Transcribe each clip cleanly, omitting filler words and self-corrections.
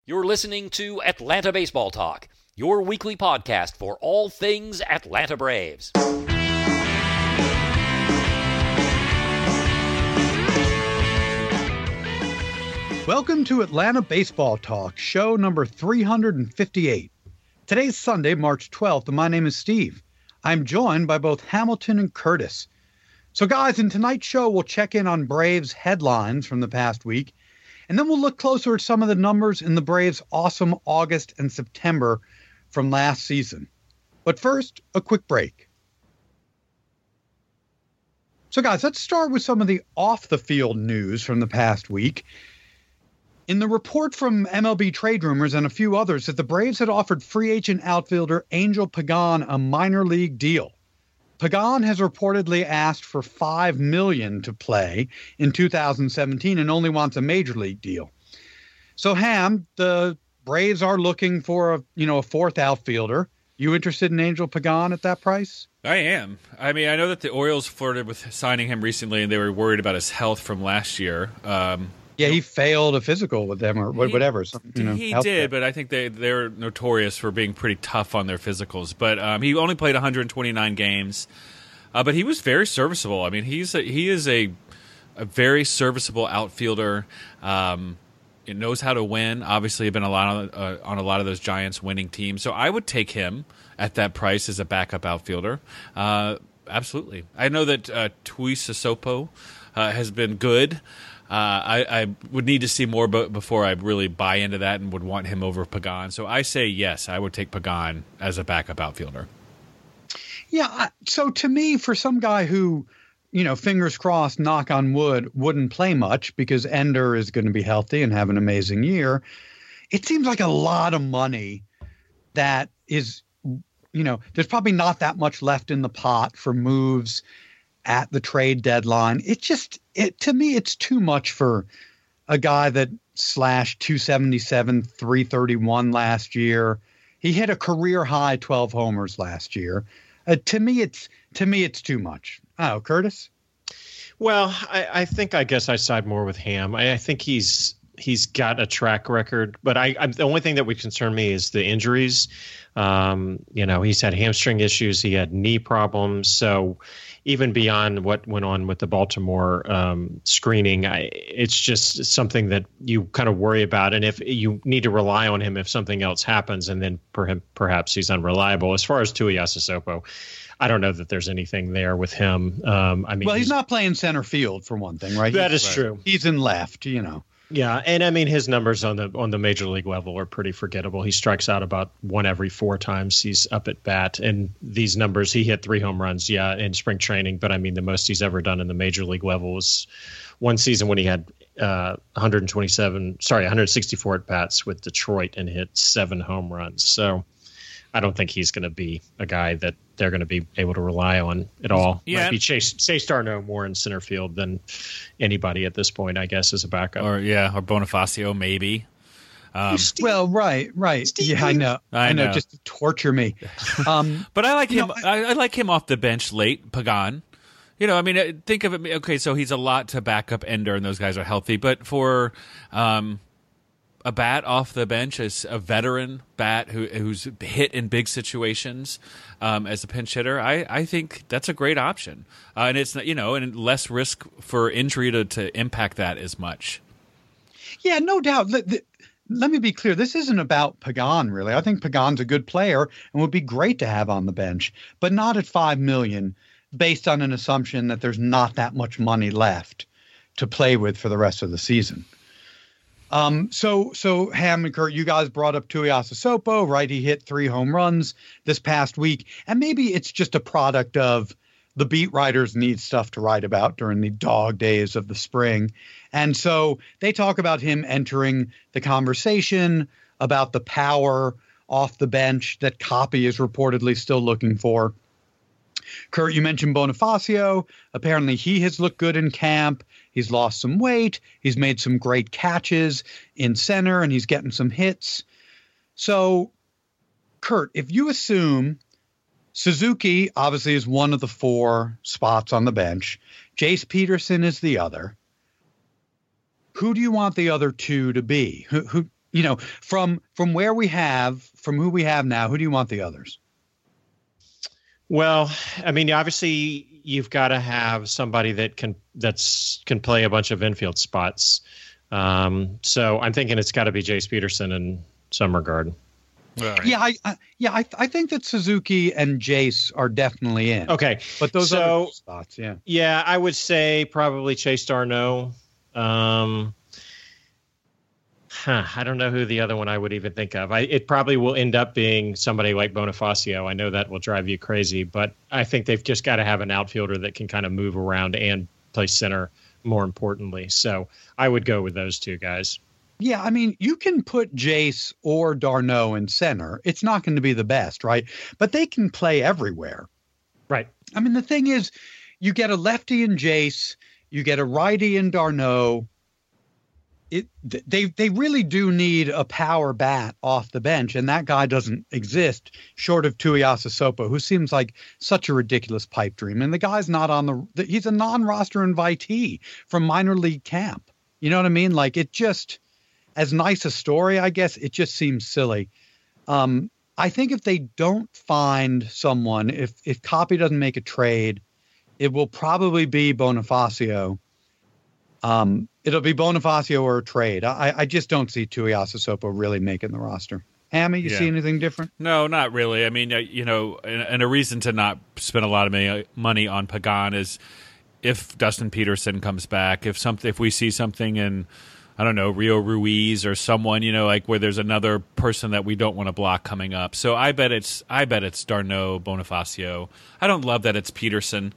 You're listening to Atlanta Baseball Talk, your weekly podcast for all things Atlanta Braves. Welcome to Atlanta Baseball Talk, show number 358. Today's Sunday, March 12th, and my name is Steve. I'm joined by both Hamilton and Curtis. So guys, in tonight's show, we'll check in on Braves headlines from the past week, and then we'll look closer at some of the numbers in the Braves' awesome August and September from last season. But first, a quick break. So guys, let's start with some of the off-the-field news from the past week. In the report from MLB Trade Rumors and a few others that the Braves had offered free agent outfielder Angel Pagan a minor league deal. Pagan has reportedly asked for $5 million to play in 2017 and only wants a major league deal. So Ham, the Braves are looking for a fourth outfielder. You interested in Angel Pagan at that price? I am. I mean, I know that the Orioles flirted with signing him recently, and they were worried about his health from last year. Yeah, he failed a physical with them or whatever. He did, but I think they're notorious for being pretty tough on their physicals. But he only played 129 games, but he was very serviceable. I mean, he is a very serviceable outfielder. He knows how to win. Obviously, been on a lot of those Giants winning teams. So I would take him at that price as a backup outfielder. Absolutely. I know that Tuisasopo has been good. I would need to see more before I really buy into that and would want him over Pagan. So I say yes, I would take Pagan as a backup outfielder. Yeah, so to me, for some guy who, fingers crossed, knock on wood, wouldn't play much because Ender is going to be healthy and have an amazing year, it seems like a lot of money that is, there's probably not that much left in the pot for moves at the trade deadline. To me, it's too much for a guy that slashed 277, 331 last year. He hit a career high 12 homers last year. To me, it's too much. Oh, Curtis? Well, I guess I side more with Ham. I think he's got a track record, but the only thing that would concern me is the injuries. He's had hamstring issues. He had knee problems. So even beyond what went on with the Baltimore screening, it's just something that you kind of worry about. And if you need to rely on him if something else happens, and then perhaps he's unreliable. As far as Tuiasosopo, I don't know that there's anything there with him. He's not playing center field for one thing, right? That is true. He's in left, Yeah, and I mean his numbers on the major league level are pretty forgettable. He strikes out about 1 every 4 times he's up at bat, and these numbers, he hit 3 home runs, in spring training. But I mean, the most he's ever done in the major league level was one season when he had 164 at bats with Detroit and hit 7 home runs. So I don't think he's going to be a guy that they're going to be able to rely on at all. Yeah. Might be Chase Darno more in center field than anybody at this point, I guess, as a backup. Or Bonifacio maybe. Well, right. Steve. Yeah, I know, just to torture me. But I like him. I like him off the bench late, Pagan. Think of it. Okay, so he's a lot to back up Ender, and those guys are healthy. But for a bat off the bench as a veteran bat who's hit in big situations as a pinch hitter, I think that's a great option. And it's and less risk for injury to impact that as much. Yeah, no doubt. Let me be clear. This isn't about Pagan, really. I think Pagan's a good player and would be great to have on the bench, but not at $5 million based on an assumption that there's not that much money left to play with for the rest of the season. So Ham and Kurt, you guys brought up Tuiasosopo, right? He hit 3 home runs this past week, and maybe it's just a product of the beat writers need stuff to write about during the dog days of the spring. And so they talk about him entering the conversation about the power off the bench that Copy is reportedly still looking for. Kurt, you mentioned Bonifacio. Apparently he has looked good in camp. He's lost some weight. He's made some great catches in center, and he's getting some hits. So, Kurt, if you assume Suzuki obviously is one of the 4 spots on the bench, Jace Peterson is the other, who do you want the other 2 to be? Who from who we have now, who do you want the others? Well, I mean, obviously you've got to have somebody that can play a bunch of infield spots. So I'm thinking it's got to be Jace Peterson in some regard. Right. Yeah, I think that Suzuki and Jace are definitely in. Okay, but those other spots, yeah. Yeah, I would say probably Chase d'Arnaud. I don't know who the other one I would even think of. It probably will end up being somebody like Bonifacio. I know that will drive you crazy, but I think they've just got to have an outfielder that can kind of move around and play center, more importantly. So I would go with those two guys. Yeah, I mean, you can put Jace or d'Arnaud in center. It's not going to be the best, right? But they can play everywhere. Right. I mean, the thing is, you get a lefty in Jace, you get a righty in d'Arnaud. They really do need a power bat off the bench, and that guy doesn't exist short of Tuiasa Sopo, who seems like such a ridiculous pipe dream. And the guy's not he's a non-roster invitee from minor league camp. You know what I mean? Like, it just, as nice a story, I guess, it just seems silly. I think if they don't find someone, if Copy doesn't make a trade, it will probably be Bonifacio. It'll be Bonifacio or a trade. I just don't see Tuiasa Sopo really making the roster. Hammy, you see anything different? No, not really. I mean, and a reason to not spend a lot of money on Pagan is if Dustin Peterson comes back, if we see something in, I don't know, Rio Ruiz or someone, like where there's another person that we don't want to block coming up. So I bet it's d'Arnaud, Bonifacio. I don't love that it's Peterson.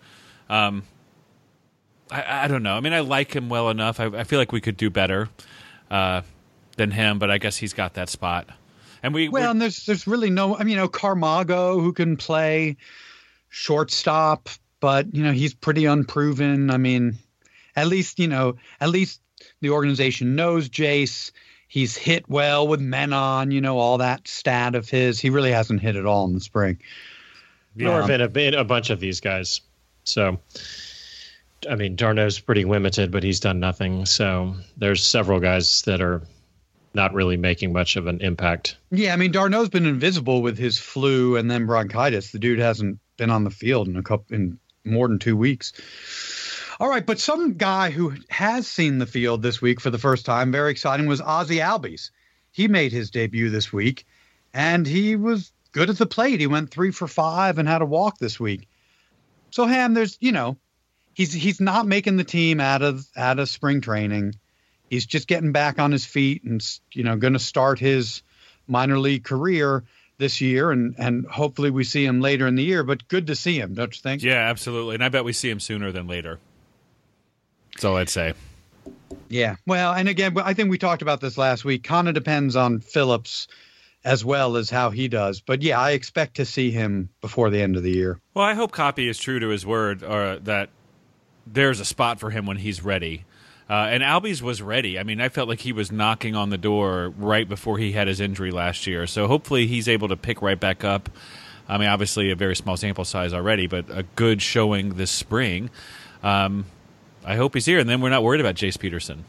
I don't know. I mean, I like him well enough. I feel like we could do better than him, but I guess he's got that spot. And and there's really no. I mean, Camargo, who can play shortstop, but he's pretty unproven. I mean, at least the organization knows Jace. He's hit well with Menon. All that stat of his. He really hasn't hit at all in the spring. Nor been a bunch of these guys. So. I mean, d'Arnaud's pretty limited, but he's done nothing. So there's several guys that are not really making much of an impact. Yeah, I mean, d'Arnaud's been invisible with his flu and then bronchitis. The dude hasn't been on the field in more than 2 weeks. All right, but some guy who has seen the field this week for the first time, very exciting, was Ozzie Albies. He made his debut this week, and he was good at the plate. He went 3 for 5 and had a walk this week. So, Ham, there's, He's not making the team out of spring training. He's just getting back on his feet and going to start his minor league career this year, and hopefully we see him later in the year. But good to see him, don't you think? Yeah, absolutely. And I bet we see him sooner than later. That's all I'd say. Yeah. Well, and again, I think we talked about this last week. Kind of depends on Phillips as well as how he does. But yeah, I expect to see him before the end of the year. Well, I hope Copy is true to his word, or that there's a spot for him when he's ready. And Albies was ready. I mean, I felt like he was knocking on the door right before he had his injury last year. So hopefully he's able to pick right back up. I mean, obviously a very small sample size already, but a good showing this spring. I hope he's here, and then we're not worried about Jace Peterson.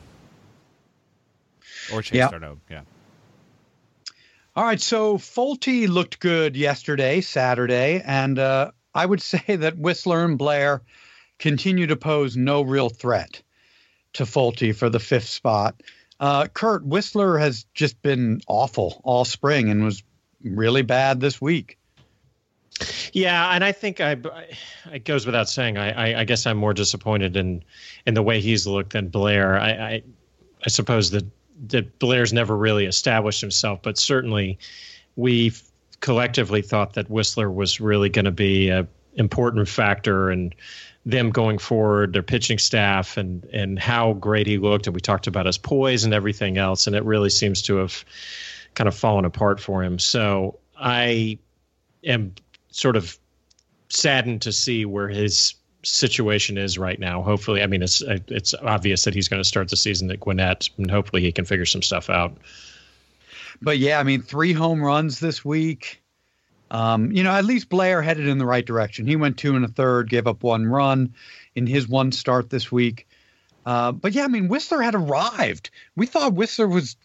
Or Chase d'Arnaud, yeah. All right, so Folty looked good yesterday, Saturday, and I would say that Whistler and Blair continue to pose no real threat to Folty for the 5th spot. Kurt, Whistler has just been awful all spring and was really bad this week. Yeah, and I think it goes without saying. I guess I'm more disappointed in the way he's looked than Blair. I suppose that Blair's never really established himself, but certainly we've collectively thought that Whistler was really going to be an important factor and them going forward, their pitching staff, and how great he looked. And we talked about his poise and everything else, and it really seems to have kind of fallen apart for him. So I am sort of saddened to see where his situation is right now. Hopefully, I mean, it's obvious that he's going to start the season at Gwinnett, and hopefully he can figure some stuff out. But yeah, I mean, 3 home runs this week. At least Blair headed in the right direction. He went 2 1/3, gave up 1 run in his 1 start this week. But yeah, I mean, Whistler had arrived. We thought Whistler was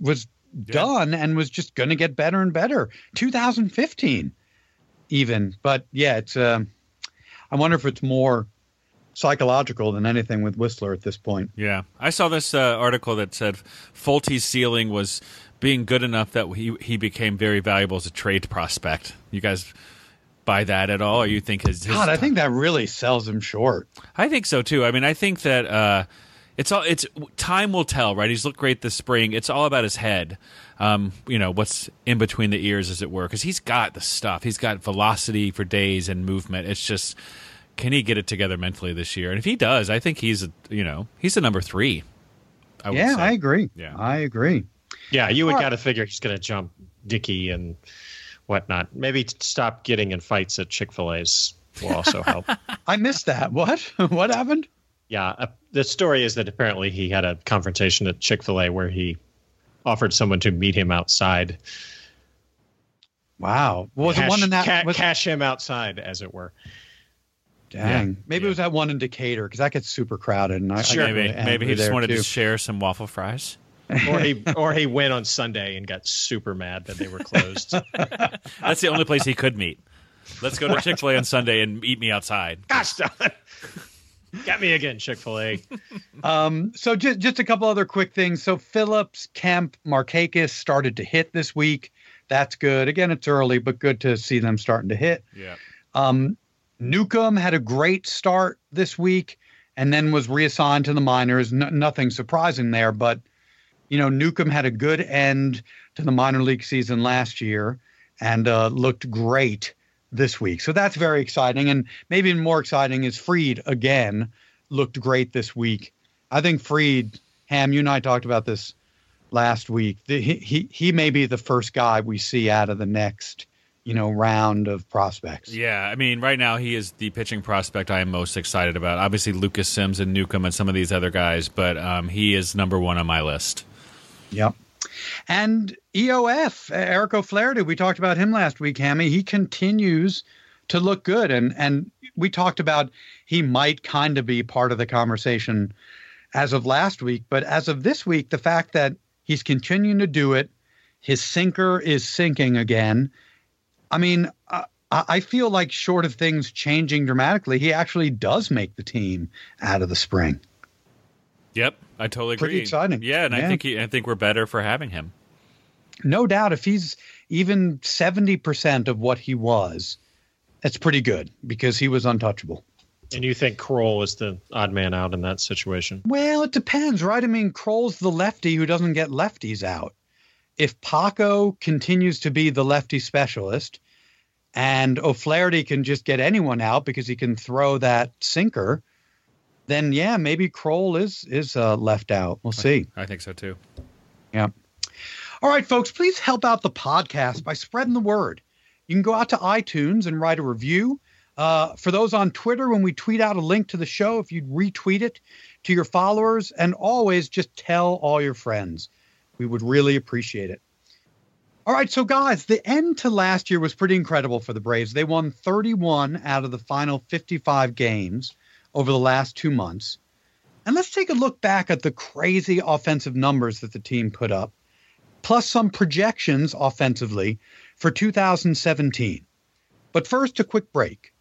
done and was just going to get better and better. 2015 even. But yeah, it's I wonder if it's more psychological than anything with Whistler at this point. Yeah. I saw this article that said Fulte's ceiling was being good enough that he became very valuable as a trade prospect. You guys buy that at all, or you think his God, I think that really sells him short. I think so too. I mean, I think that it's time will tell, right? He's looked great this spring. It's all about his head. What's in between the ears, as it were, because he's got the stuff. He's got velocity for days and movement. It's just, can he get it together mentally this year? And if he does, I think he's a number 3. I would say. I agree. Yeah, I agree. Yeah, you would got to figure he's going to jump Dickey and whatnot. Maybe stop getting in fights at Chick-fil-A's will also help. I missed that. What? What happened? Yeah, the story is that apparently he had a confrontation at Chick-fil-A where he offered someone to meet him outside. Wow. Was it one in that? Cash him outside, as it were. Dang. Yeah. Maybe it was that one in Decatur, because that gets super crowded. And maybe he just wanted to share some waffle fries. Or he went on Sunday and got super mad that they were closed. That's the only place he could meet. Let's go to Chick-fil-A on Sunday and eat me outside. Gosh darn it. Got me again, Chick-fil-A. So just a couple other quick things. So Phillips, Kemp, Markakis started to hit this week. That's good. Again, it's early, but good to see them starting to hit. Yeah. Newcomb had a great start this week and then was reassigned to the minors. Nothing surprising there, but Newcomb had a good end to the minor league season last year and looked great this week. So that's very exciting. And maybe even more exciting is Fried again looked great this week. I think Fried, Ham, you and I talked about this last week. He may be the first guy we see out of the next round of prospects. Yeah, I mean, right now he is the pitching prospect I am most excited about. Obviously Lucas Sims and Newcomb and some of these other guys, but he is number 1 on my list. Yep. And EOF, Eric O'Flaherty, we talked about him last week, Hammy. He continues to look good. And we talked about he might kind of be part of the conversation as of last week. But as of this week, the fact that he's continuing to do it, his sinker is sinking again. I mean, I feel like short of things changing dramatically, he actually does make the team out of the spring. Yep, I totally agree. Pretty exciting. Yeah, and I think we're better for having him. No doubt. If he's even 70% of what he was, that's pretty good because he was untouchable. And you think Kroll is the odd man out in that situation? Well, it depends, right? I mean, Kroll's the lefty who doesn't get lefties out. If Paco continues to be the lefty specialist and O'Flaherty can just get anyone out because he can throw that sinker, then yeah, maybe Kroll is left out. We'll see. I think so too. Yeah. All right, folks, please help out the podcast by spreading the word. You can go out to iTunes and write a review. For those on Twitter, when we tweet out a link to the show, if you'd retweet it to your followers, and always just tell all your friends. We would really appreciate it. All right, so guys, the end to last year was pretty incredible for the Braves. They won 31 out of the final 55 games over the last 2 months. And let's take a look back at the crazy offensive numbers that the team put up, plus some projections offensively for 2017. But first, a quick break.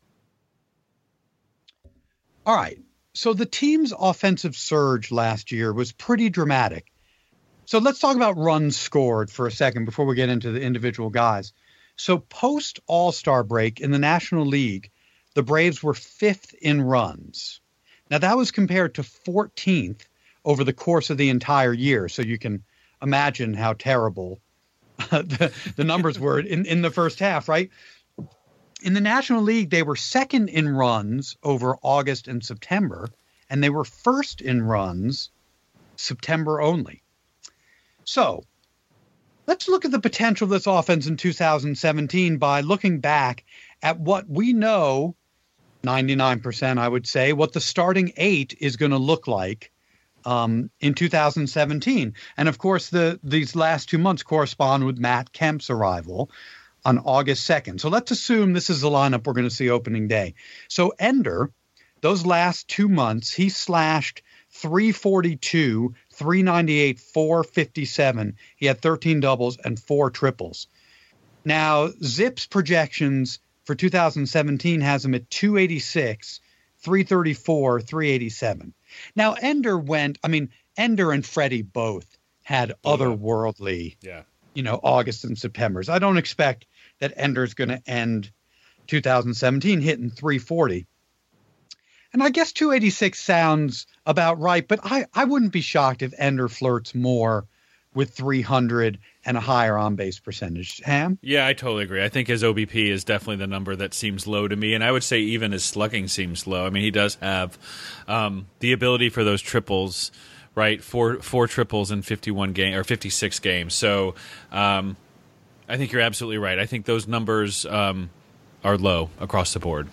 All right, so the team's offensive surge last year was pretty dramatic. So let's talk about runs scored for a second before we get into the individual guys. So post All-Star break in the National League, the Braves were 5th in runs. Now that was compared to 14th over the course of the entire year. So you can imagine how terrible the numbers were in the first half, right? In the National League, they were 2nd in runs over August and September, and they were 1st in runs September only. So let's look at the potential of this offense in 2017 by looking back at what we know, 99% I would say, what the starting 8 is going to look like in 2017. And of course, these last 2 months correspond with Matt Kemp's arrival on August 2nd. So let's assume this is the lineup we're going to see opening day. So Ender, those last 2 months, he slashed .342, 398, 457. He had 13 doubles and 4 triples. Now, Zip's projections for 2017 has him at 286, 334, 387. Now, Ender and Freddie both had otherworldly, August and Septembers. I don't expect that Ender's going to end 2017 hitting 340. And I guess 286 sounds about right, but I wouldn't be shocked if Ender flirts more with 300 and a higher on-base percentage. Ham? Yeah, I totally agree. I think his OBP is definitely the number that seems low to me, and I would say even his slugging seems low. I mean, he does have the ability for those triples, right? Four triples in 56 games. So I think you're absolutely right. I think those numbers are low across the board.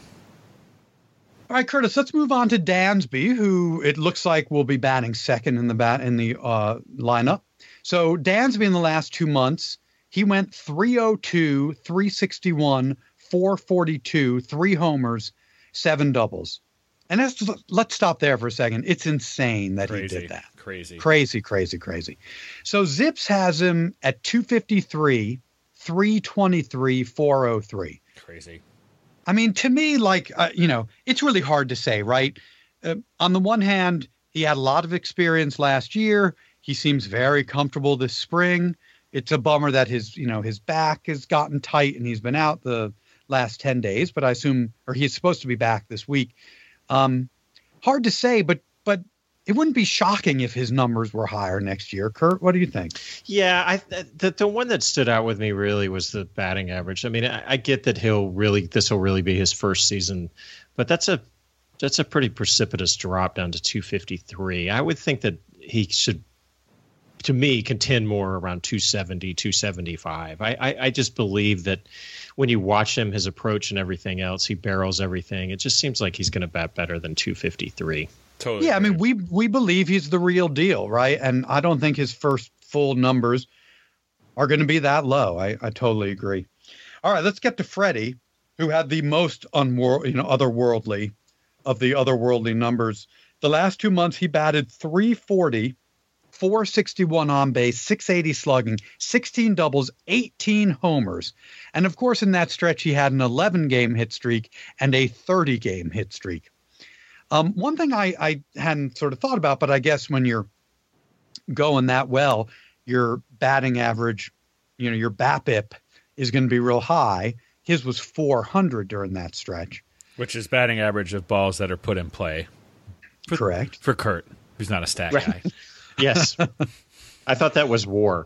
All right, Curtis, let's move on to Dansby, who it looks like will be batting second in the lineup. So Dansby in the last 2 months, he went 302, 361, 442, 3 homers, 7 doubles. And let's stop there for a second. It's insane that he did that. Crazy. So Zips has him at 253, 323, 403. Crazy. I mean, to me, it's really hard to say, right? On the one hand, he had a lot of experience last year. He seems very comfortable this spring. It's a bummer that his back has gotten tight and he's been out the last 10 days, but he's supposed to be back this week. Hard to say, but it wouldn't be shocking if his numbers were higher next year. Kurt, what do you think? Yeah, the one that stood out with me really was the batting average. I mean, I get that this will really be his first season, but that's a pretty precipitous drop down to 253. I would think that he should, to me, contend more around 270, 275. I just believe that when you watch him, his approach and everything else, he barrels everything. It just seems like he's going to bat better than 253. Totally. Yeah, I mean, we believe he's the real deal, right? And I don't think his first full numbers are going to be that low. I totally agree. All right, let's get to Freddie, who had the most otherworldly of the otherworldly numbers. The last 2 months, he batted 340, 461 on base, 680 slugging, 16 doubles, 18 homers. And of course, in that stretch, he had an 11-game hit streak and a 30-game hit streak. One thing I hadn't sort of thought about, but I guess when you're going that well, your batting average, your BABIP is going to be real high. His was 400 during that stretch. Which is batting average of balls that are put in play. Correct. For Kurt, who's not a stat guy. Yes. I thought that was WAR.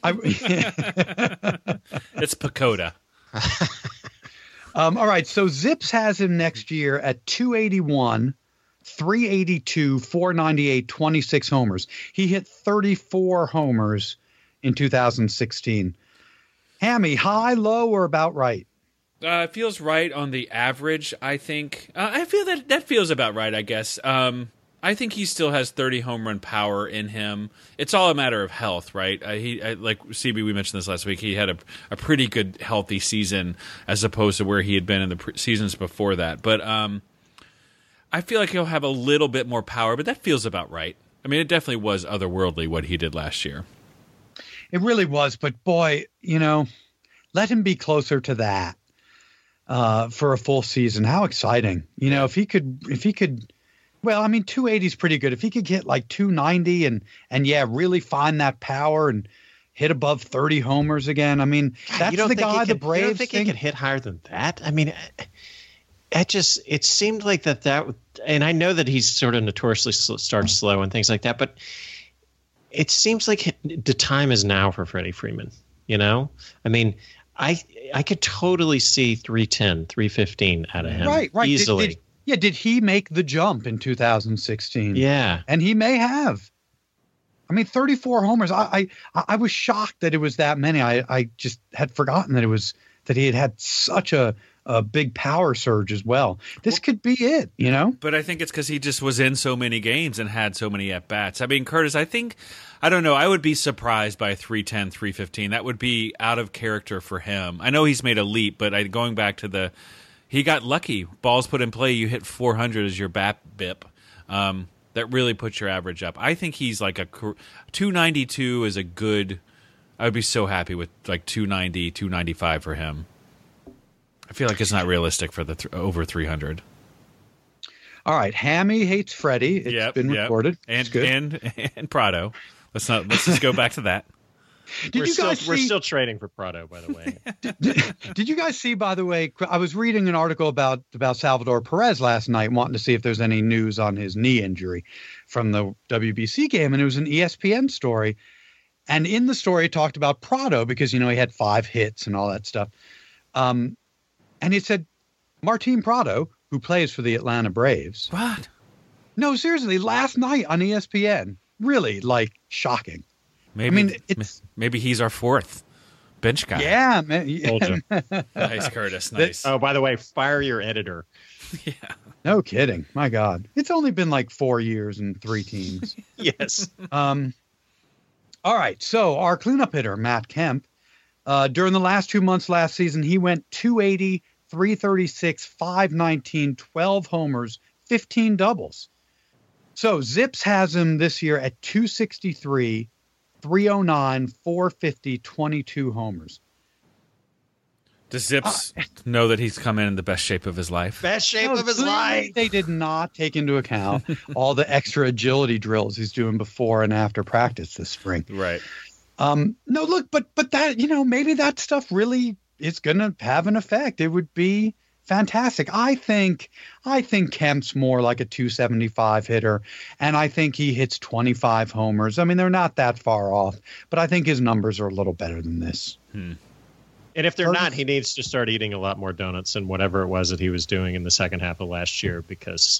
It's PECOTA. All right, so Zips has him next year at 281, 382, 498, 26 homers. He hit 34 homers in 2016. Hammy, high, low, or about right? It feels right on the average, I think. I feel that feels about right, I guess. I think he still has 30 home run power in him. It's all a matter of health, right? Like CB, we mentioned this last week. He had a pretty good, healthy season as opposed to where he had been in the seasons before that. But I feel like he'll have a little bit more power, but that feels about right. I mean, it definitely was otherworldly what he did last year. It really was, but boy, let him be closer to that for a full season. How exciting! If he could. Well, I mean, 280 is pretty good. If he could get like 290 and really find that power and hit above 30 homers again, I mean, that's the guy the Braves you don't think he could hit higher than that? I mean, it seemed like that, and I know that he's sort of notoriously starts slow and things like that, but it seems like the time is now for Freddie Freeman. I mean, I could totally see 310, 315 out of him. Right. Easily. Did he make the jump in 2016? Yeah. And he may have. I mean, 34 homers. I was shocked that it was that many. I just had forgotten that he had such a big power surge as well. This could be it, But I think it's because he just was in so many games and had so many at-bats. I mean, Curtis, I don't know. I would be surprised by 310, 315. That would be out of character for him. I know he's made a leap, but going back to he got lucky. Balls put in play, you hit 400 as your BABIP. that really puts your average up. I think he's like 292 is a good. I would be so happy with like 290, 295 for him. I feel like it's not realistic for the over 300. All right, Hammy hates Freddie. It's been recorded. And Prado. Let's just go back to that. We're still trading for Prado, by the way. Did you guys see, by the way, I was reading an article about Salvador Perez last night, wanting to see if there's any news on his knee injury from the WBC game, and it was an ESPN story. And in the story, it talked about Prado because, he had 5 hits and all that stuff. And it said Martin Prado, who plays for the Atlanta Braves. What? No, seriously, last night on ESPN. Really, shocking. Maybe he's our 4th bench guy. Yeah, man. Nice, Curtis. Nice. Oh, by the way, fire your editor. Yeah. No kidding. My God. It's only been 4 years and 3 teams. Yes. All right. So our cleanup hitter, Matt Kemp, during the last 2 months last season, he went 280, 336, 519, 12 homers, 15 doubles. So Zips has him this year at 263, 309, 450, 22 homers. Does Zips know that he's come in the best shape of his life? Best shape of his life. They did not take into account all the extra agility drills he's doing before and after practice this spring. Right. No, look, but that, maybe that stuff really is going to have an effect. It would be fantastic. I think Kemp's more like a 275 hitter, and I think he hits 25 homers. I mean, they're not that far off, but I think his numbers are a little better than this. And if they're not, he needs to start eating a lot more donuts and whatever it was that he was doing in the second half of last year, because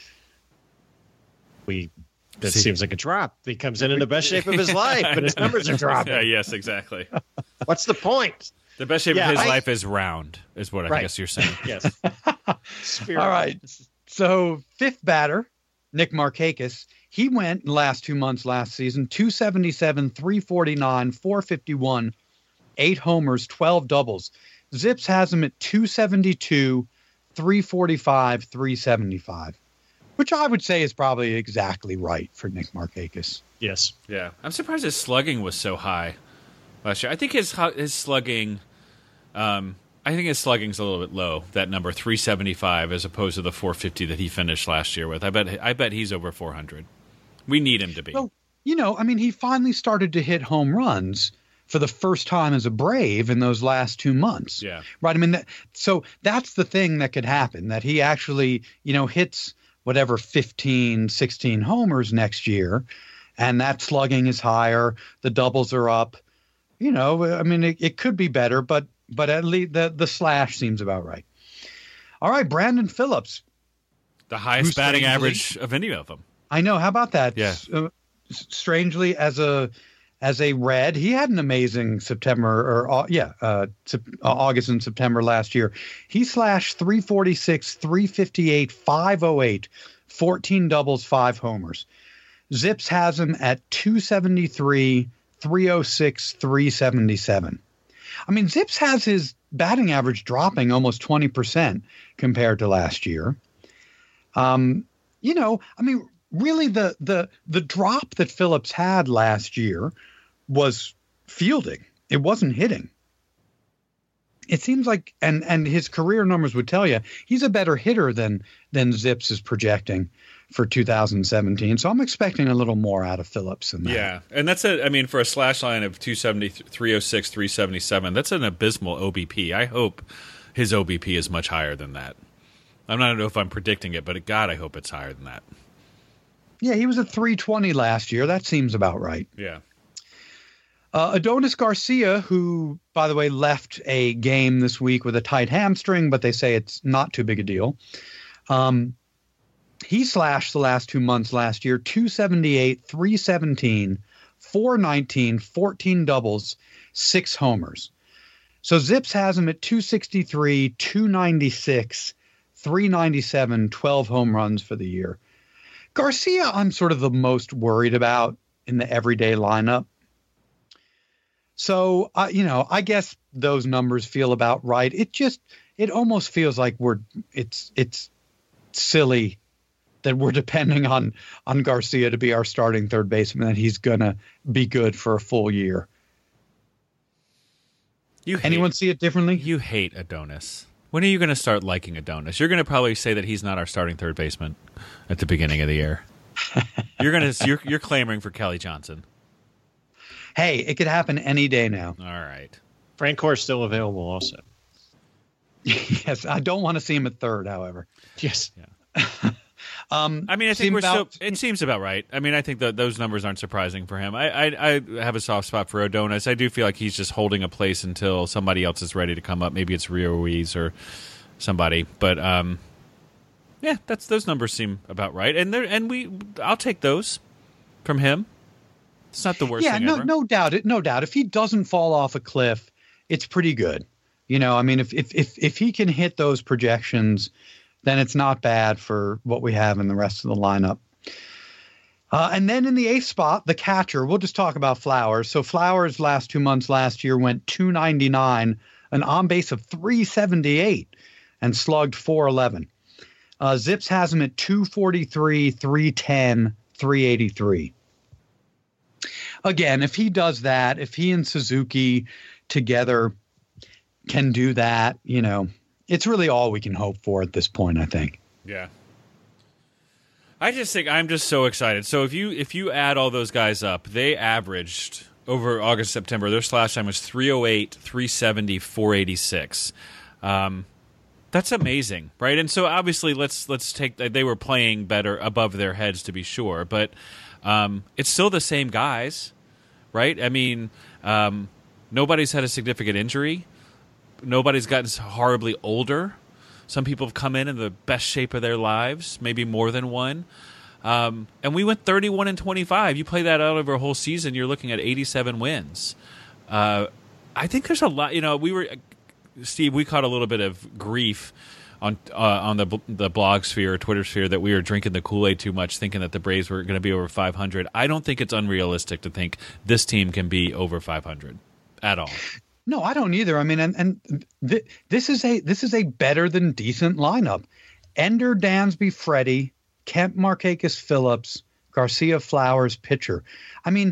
that seems like a drop. He comes in the best shape of his life, but his numbers are dropping. Yeah, yes, exactly. What's the point? The best shape of his life is round, is what I guess you're saying. Yes. All right. So 5th batter, Nick Markakis, he went in the last 2 months last season, 277, 349, 451, 8 homers, 12 doubles. Zips has him at 272, 345, 375, which I would say is probably exactly right for Nick Markakis. Yes. Yeah. I'm surprised his slugging was so high last year. I think his slugging, is a little bit low. That number 375 as opposed to the 450 that he finished last year with. I bet he's over 400. We need him to be. Well, he finally started to hit home runs for the first time as a Brave in those last 2 months. Yeah. Right. I mean, so that's the thing that could happen, that he actually, hits whatever 15, 16 homers next year, and that slugging is higher. The doubles are up. It could be better, but at least the slash seems about right. All right, Brandon Phillips. The highest batting average of any of them. I know. How about that? Yeah. Strangely, as a Red, he had an amazing August and September last year. He slashed 346, 358, 508, 14 doubles, 5 homers. Zips has him at 273, 306, 377. I mean, Zips has his batting average dropping almost 20% compared to last year. Really the drop that Phillips had last year was fielding. It wasn't hitting. It seems like, and his career numbers would tell you, he's a better hitter than Zips is projecting for 2017. So I'm expecting a little more out of Phillips than that. Yeah, and that's for a slash line of 270, 306, 377, that's an abysmal OBP. I hope his OBP is much higher than that. I don't know if I'm predicting it, but God, I hope it's higher than that. Yeah, he was at 320 last year. That seems about right. Yeah. Adonis Garcia, who, by the way, left a game this week with a tight hamstring, but they say it's not too big a deal. He slashed the last 2 months last year, 278, 317, 419, 14 doubles, 6 homers. So Zips has him at 263, 296, 397, 12 home runs for the year. Garcia, I'm sort of the most worried about in the everyday lineup. So, I guess those numbers feel about right. It almost feels like it's silly that we're depending on Garcia to be our starting third baseman, that he's going to be good for a full year. Anyone see it differently? You hate Adonis. When are you going to start liking Adonis? You're going to probably say that he's not our starting third baseman at the beginning of the year. You're clamoring for Kelly Johnson. Hey, it could happen any day now. All right. Francoeur is still available also. Yes, I don't want to see him at third, however. Yes. Yeah. I mean, I think it seems about right. I mean, I think that those numbers aren't surprising for him. I have a soft spot for Adonis. I do feel like he's just holding a place until somebody else is ready to come up. Maybe it's Rio Ruiz or somebody. But yeah, those numbers seem about right. I'll take those from him. It's not the worst thing ever. No doubt. If he doesn't fall off a cliff, it's pretty good. You know, I mean, if he can hit those projections, then it's not bad for what we have in the rest of the lineup. And then in the eighth spot, the catcher, we'll just talk about Flowers. So Flowers last 2 months last year went .299, an on base of .378, and slugged .411. Zips has him at .243, .310, .383. Again, if he does that, if he and Suzuki together can do that, you know, it's really all we can hope for at this point, I think. Yeah. I just think I'm just so excited. So if you add all those guys up, they averaged over August, September, their slash time was 308, 370, 486. That's amazing, right? And so obviously let's take they were playing better above their heads to be sure, but it's still the same guys, right? I mean, nobody's had a significant injury. Nobody's gotten horribly older. Some people have come in the best shape of their lives, maybe more than one. And we went 31-25. You play that out over a whole season, you're looking at 87 wins. I think there's a lot. You know, Steve, we caught a little bit of grief on the blog sphere or Twitter sphere that we were drinking the Kool-Aid too much, thinking that the Braves were going to be over 500. I don't think it's unrealistic to think this team can be over 500 at all. No, I don't either. I mean, this is a better than decent lineup. Ender, Dansby, Freddie, Kemp, Markakis, Phillips, Garcia, Flowers, pitcher. I mean,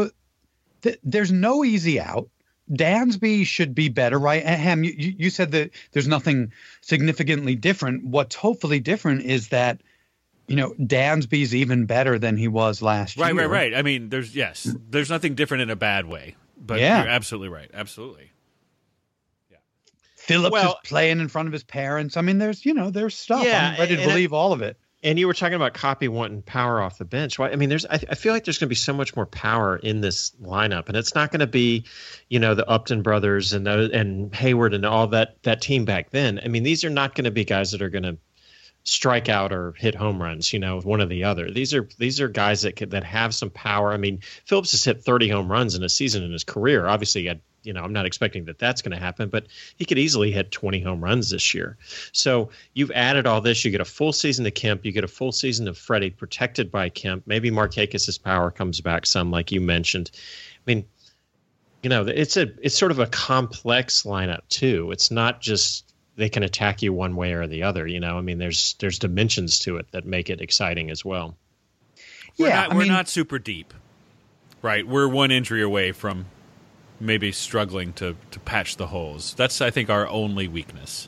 there's no easy out. Dansby should be better, right? Ham, you said that there's nothing significantly different. What's hopefully different is that, you know, Dansby's even better than he was last year. Right. I mean, there's nothing different in a bad way. But yeah. You're absolutely right. Absolutely. Yeah. Phillips is playing in front of his parents. I mean, there's stuff. Yeah, I'm ready to believe all of it. And you were talking about Copy wanting power off the bench. Well, I mean, I feel like there's going to be so much more power in this lineup, and it's not going to be, you know, the Upton brothers and Hayward and all that team back then. I mean, these are not going to be guys that are going to strike out or hit home runs, you know, one or the other. These are guys that have some power. I mean, Phillips has hit 30 home runs in a season in his career. Obviously, I'm not expecting that's going to happen, but he could easily hit 20 home runs this year. So you've added all this. You get a full season of Kemp. You get a full season of Freddie protected by Kemp. Maybe Markakis' power comes back some, like you mentioned. I mean, you know, it's sort of a complex lineup too. It's not just they can attack you one way or the other. You know, I mean, there's dimensions to it that make it exciting as well. We're not super deep, right? We're one injury away from maybe struggling to patch the holes. That's, I think, our only weakness.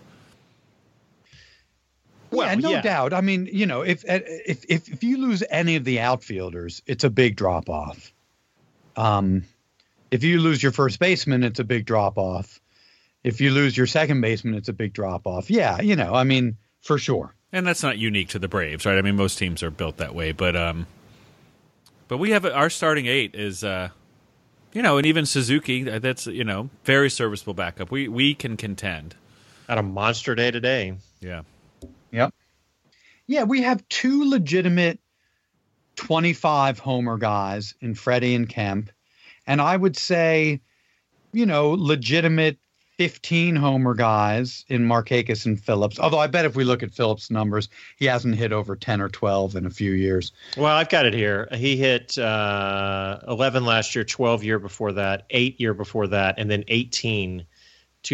Well, no doubt. I mean, you know, if you lose any of the outfielders, it's a big drop off. If you lose your first baseman, it's a big drop off. If you lose your second baseman, it's a big drop off. Yeah, you know, I mean, for sure. And that's not unique to the Braves, right? I mean, most teams are built that way, but we have our starting eight is, you know, and even Suzuki, that's, you know, very serviceable backup. We can contend. Had a monster day today. Yeah. Yep. Yeah, we have two legitimate 25 homer guys in Freddie and Kemp, and I would say, you know, legitimate 15 homer guys in Markakis and Phillips. Although I bet if we look at Phillips' numbers, he hasn't hit over 10 or 12 in a few years. Well, I've got it here. He hit 11 last year, 12 year before that, 8 year before that, and then 18,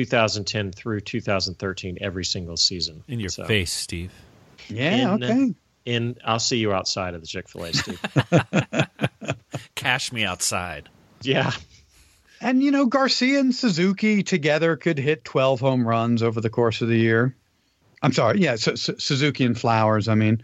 2010 through 2013 every single season. In your face, Steve. Yeah, okay. I'll see you outside of the Chick-fil-A, Steve. Cash me outside. Yeah. And, Garcia and Suzuki together could hit 12 home runs over the course of the year. I'm sorry. Yeah. Suzuki and Flowers. I mean,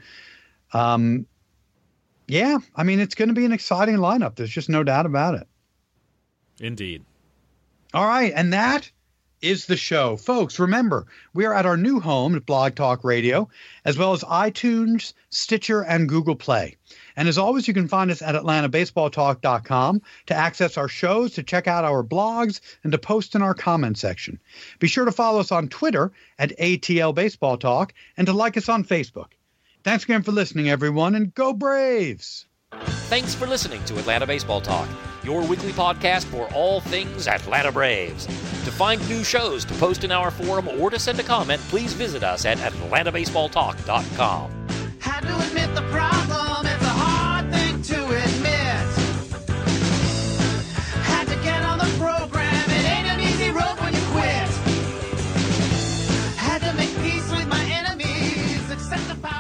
it's going to be an exciting lineup. There's just no doubt about it. Indeed. All right. And that is the show. Folks, remember, we are at our new home at Blog Talk Radio, as well as iTunes, Stitcher, and Google Play. And as always, you can find us at AtlantaBaseballTalk.com to access our shows, to check out our blogs, and to post in our comment section. Be sure to follow us on Twitter at ATL Baseball Talk and to like us on Facebook. Thanks again for listening, everyone, and go Braves! Thanks for listening to Atlanta Baseball Talk, your weekly podcast for all things Atlanta Braves. To find new shows, to post in our forum, or to send a comment, please visit us at AtlantaBaseballTalk.com. Had to admit the problem, it's a hard thing to admit. Had to get on the program, it ain't an easy road when you quit. Had to make peace with my enemies, accept the power.